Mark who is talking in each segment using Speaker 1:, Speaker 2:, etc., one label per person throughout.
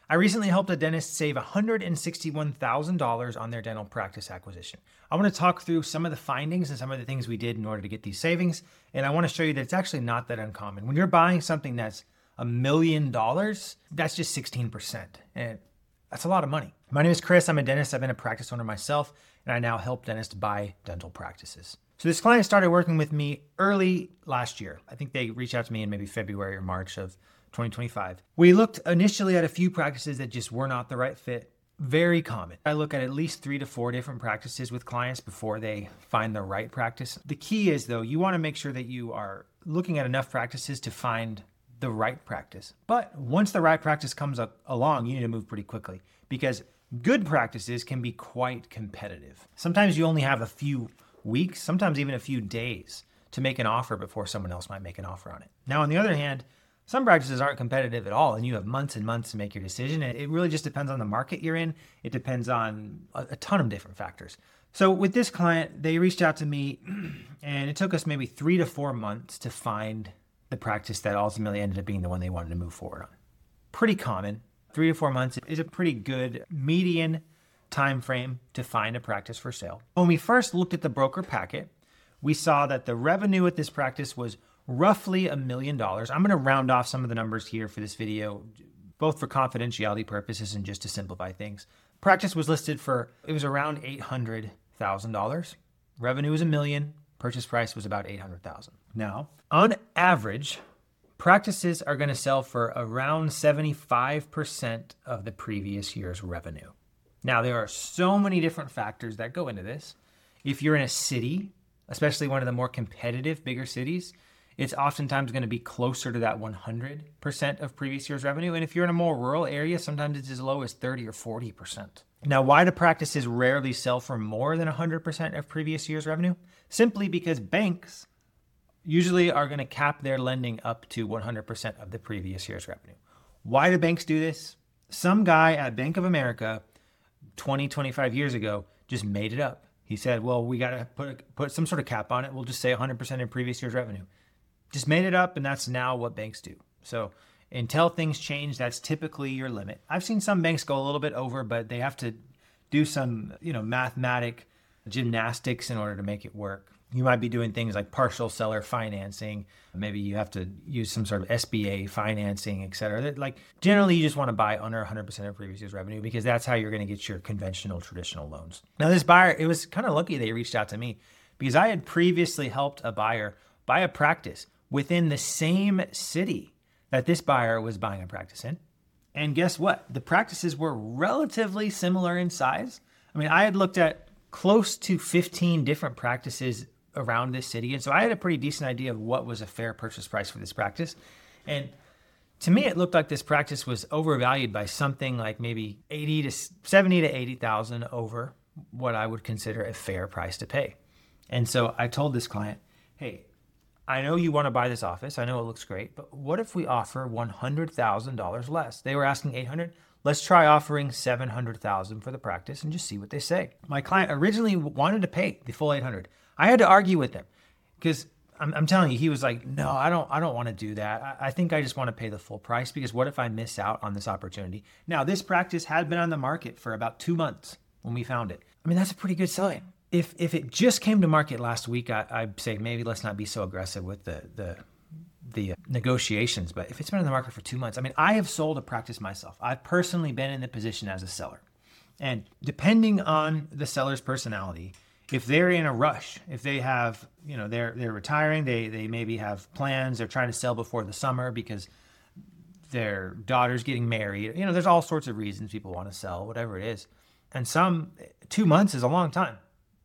Speaker 1: I recently helped a dentist save $161,000 on their dental practice acquisition. I want to talk through some of the findings and some of the things we did in order to get these savings. And I want to show you that it's actually not that uncommon. When you're buying something that's $1 million, that's just 16%. And that's a lot of money. My name is Chris. I'm a dentist. I've been a practice owner myself, and I now help dentists buy dental practices. So this client started working with me early last year. I think they reached out to me in maybe February or March of 2025. We looked initially at a few practices that just were not the right fit. Very common. I look at least 3 to 4 different practices with clients before they find the right practice. The key is, though, you want to make sure that you are looking at enough practices to find the right practice. But once the right practice comes along, you need to move pretty quickly because good practices can be quite competitive. Sometimes you only have a few weeks, sometimes even a few days to make an offer before someone else might make an offer on it. Now, on the other hand, some practices aren't competitive at all, and you have months and months to make your decision. It really just depends on the market you're in. It depends on a ton of different factors. So with this client, they reached out to me, and it took us maybe 3 to 4 months to find the practice that ultimately ended up being the one they wanted to move forward on. Pretty common. 3 to 4 months is a pretty good median time frame to find a practice for sale. When we first looked at the broker packet, we saw that the revenue at this practice was roughly $1 million. I'm going to round off some of the numbers here for this video, both for confidentiality purposes and just to simplify things. Practice was listed for, it was around $800,000. Revenue was $1 million. Purchase price was about $800,000. Now, on average, practices are going to sell for around 75% of the previous year's revenue. Now, there are so many different factors that go into this. If you're in a city, especially one of the more competitive, bigger cities, it's oftentimes going to be closer to that 100% of previous year's revenue. And if you're in a more rural area, sometimes it's as low as 30 or 40%. Now, why do practices rarely sell for more than 100% of previous year's revenue? Simply because banks usually are going to cap their lending up to 100% of the previous year's revenue. Why do banks do this? Some guy at Bank of America 20, 25 years ago just made it up. He said, well, we got to put some sort of cap on it. We'll just say 100% of previous year's revenue. Just made it up, and that's now what banks do. So until things change, that's typically your limit. I've seen some banks go a little bit over, but they have to do some, mathematic gymnastics in order to make it work. You might be doing things like partial seller financing. Maybe you have to use some sort of SBA financing, et cetera. Like generally, you just want to buy under 100% of previous year's revenue because that's how you're going to get your conventional, traditional loans. Now, this buyer, it was kind of lucky they reached out to me because I had previously helped a buyer buy a practice within the same city that this buyer was buying a practice in. And guess what? The practices were relatively similar in size. I mean, I had looked at close to 15 different practices around this city. And so I had a pretty decent idea of what was a fair purchase price for this practice. And to me, it looked like this practice was overvalued by something like maybe 70 to 80,000 over what I would consider a fair price to pay. And so I told this client, hey, I know you want to buy this office. I know it looks great, but what if we offer $100,000 less? They were asking $800,000. Let's try offering $700,000 for the practice and just see what they say. My client originally wanted to pay the full $800,000. I had to argue with him because I'm telling you, he was like, no, I don't want to do that. I think I just want to pay the full price because what if I miss out on this opportunity? Now, this practice had been on the market for about 2 months when we found it. I mean, that's a pretty good selling. If it just came to market last week, I'd say maybe let's not be so aggressive with the negotiations. But if it's been on the market for 2 months, I mean, I have sold a practice myself. I've personally been in the position as a seller. And depending on the seller's personality, if they're in a rush, if they have, they're retiring, they maybe have plans, they're trying to sell before the summer because their daughter's getting married. There's all sorts of reasons people want to sell, whatever it is. And 2 months is a long time.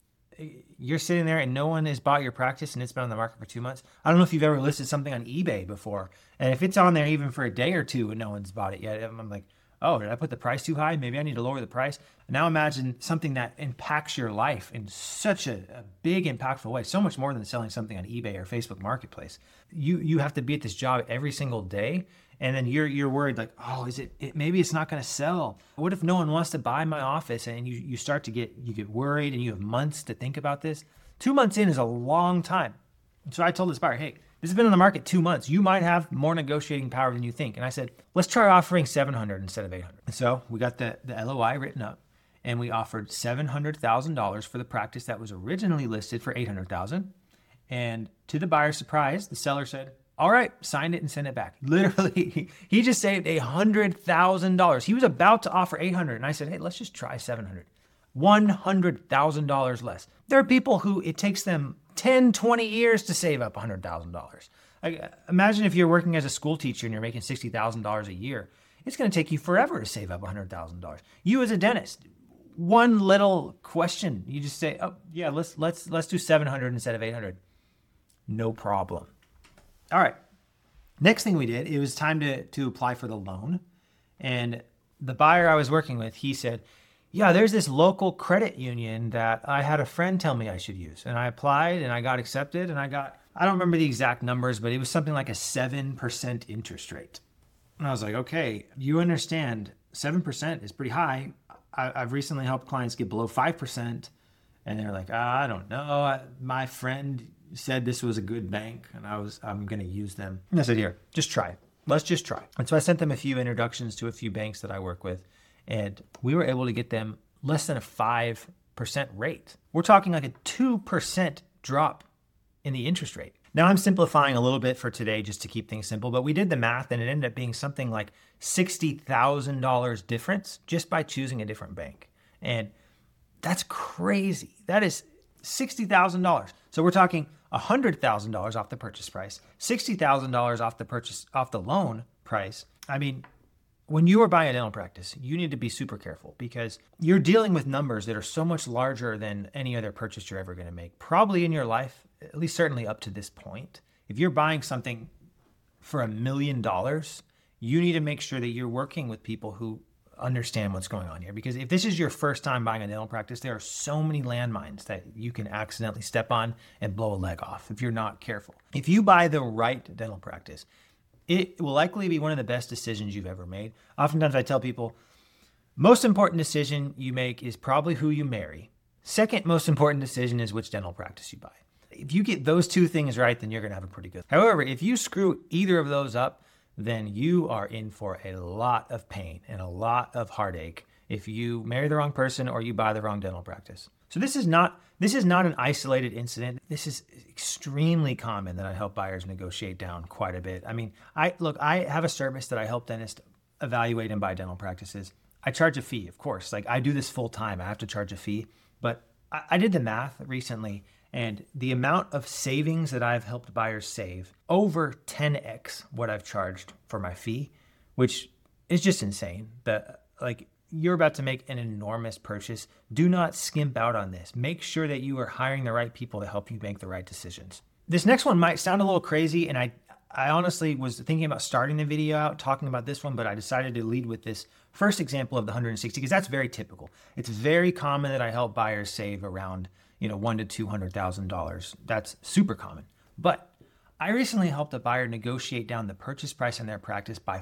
Speaker 1: You're sitting there and no one has bought your practice and it's been on the market for 2 months. I don't know if you've ever listed something on eBay before. And if it's on there even for a day or two and no one's bought it yet, I'm like, oh, did I put the price too high? Maybe I need to lower the price. Now imagine something that impacts your life in such a big, impactful way, so much more than selling something on eBay or Facebook Marketplace. You have to be at this job every single day. And then you're worried like, oh, maybe it's not going to sell. What if no one wants to buy my office? And you start to get worried and you have months to think about this. 2 months in is a long time. And so I told this buyer, hey, This has been on the market 2 months. You might have more negotiating power than you think. And I said, let's try offering 700 instead of 800. And so we got the LOI written up and we offered $700,000 for the practice that was originally listed for $800,000. And to the buyer's surprise, the seller said, all right, sign it and send it back. Literally, he just saved $100,000. He was about to offer 800. And I said, hey, let's just try 700. $100,000 less. There are people who it takes them 10, 20 years to save up $100,000. Imagine if you're working as a school teacher and you're making $60,000 a year. It's going to take you forever to save up $100,000. You as a dentist, one little question, you just say, oh yeah, let's do 700 instead of 800. No problem. All right. Next thing we did, it was time to apply for the loan. And the buyer I was working with, he said, yeah, there's this local credit union that I had a friend tell me I should use. And I applied and I got accepted and I don't remember the exact numbers, but it was something like a 7% interest rate. And I was like, okay, you understand 7% is pretty high. I've recently helped clients get below 5%. And they're like, I don't know. My friend said this was a good bank and I'm going to use them. And I said, here, just try it. Let's just try. And so I sent them a few introductions to a few banks that I work with. And we were able to get them less than a 5% rate. We're talking like a 2% drop in the interest rate. Now I'm simplifying a little bit for today just to keep things simple, but we did the math and it ended up being something like $60,000 difference just by choosing a different bank. And that's crazy. That is $60,000. So we're talking $100,000 off the purchase price, $60,000 off the loan price. I mean, when you are buying a dental practice, you need to be super careful because you're dealing with numbers that are so much larger than any other purchase you're ever going to make, probably in your life, at least certainly up to this point. If you're buying something for $1 million, you need to make sure that you're working with people who understand what's going on here. Because if this is your first time buying a dental practice, there are so many landmines that you can accidentally step on and blow a leg off if you're not careful. If you buy the right dental practice, it will likely be one of the best decisions you've ever made. Oftentimes I tell people, most important decision you make is probably who you marry. Second most important decision is which dental practice you buy. If you get those two things right, then you're going to have a pretty good. However, if you screw either of those up, then you are in for a lot of pain and a lot of heartache if you marry the wrong person or you buy the wrong dental practice. So this is not an isolated incident. This is extremely common that I help buyers negotiate down quite a bit. I mean, I have a service that I help dentists evaluate and buy dental practices. I charge a fee, of course. Like I do this full time. I have to charge a fee, but I did the math recently and the amount of savings that I've helped buyers save over 10x what I've charged for my fee, which is just insane. You're about to make an enormous purchase. Do not skimp out on this. Make sure that you are hiring the right people to help you make the right decisions. This next one might sound a little crazy, and I honestly was thinking about starting the video out talking about this one, but I decided to lead with this first example of the 160 because that's very typical. It's very common that I help buyers save around $100,000 to $200,000. That's super common. But I recently helped a buyer negotiate down the purchase price in their practice by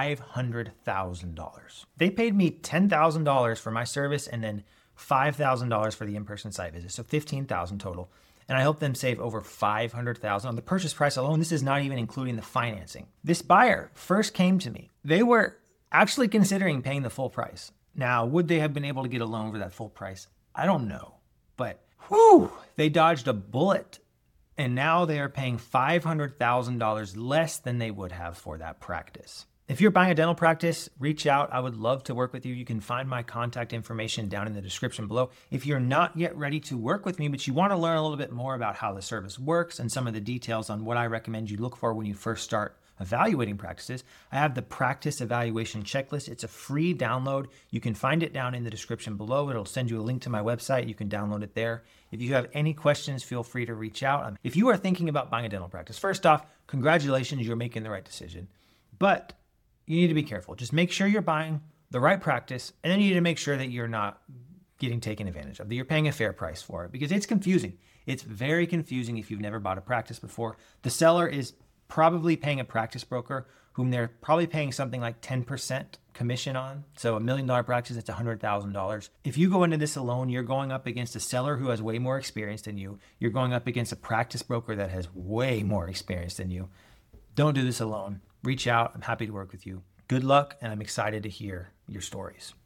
Speaker 1: $500,000. They paid me $10,000 for my service and then $5,000 for the in-person site visit, so $15,000 total. And I helped them save over $500,000 on the purchase price alone. This is not even including the financing. This buyer first came to me. They were actually considering paying the full price. Now, would they have been able to get a loan for that full price? I don't know, but they dodged a bullet. And now they are paying $500,000 less than they would have for that practice. If you're buying a dental practice, reach out. I would love to work with you. You can find my contact information down in the description below. If you're not yet ready to work with me, but you want to learn a little bit more about how the service works and some of the details on what I recommend you look for when you first start evaluating practices, I have the practice evaluation checklist. It's a free download. You can find it down in the description below. It'll send you a link to my website. You can download it there. If you have any questions, feel free to reach out. If you are thinking about buying a dental practice, first off, congratulations, you're making the right decision. But you need to be careful. Just make sure you're buying the right practice, and then you need to make sure that you're not getting taken advantage of, that you're paying a fair price for it, because it's confusing. It's very confusing if you've never bought a practice before. The seller is probably paying a practice broker whom they're probably paying something like 10% commission on. So $1 million practice, that's $100,000. If you go into this alone, you're going up against a seller who has way more experience than you. You're going up against a practice broker that has way more experience than you. Don't do this alone. Reach out. I'm happy to work with you. Good luck, and I'm excited to hear your stories.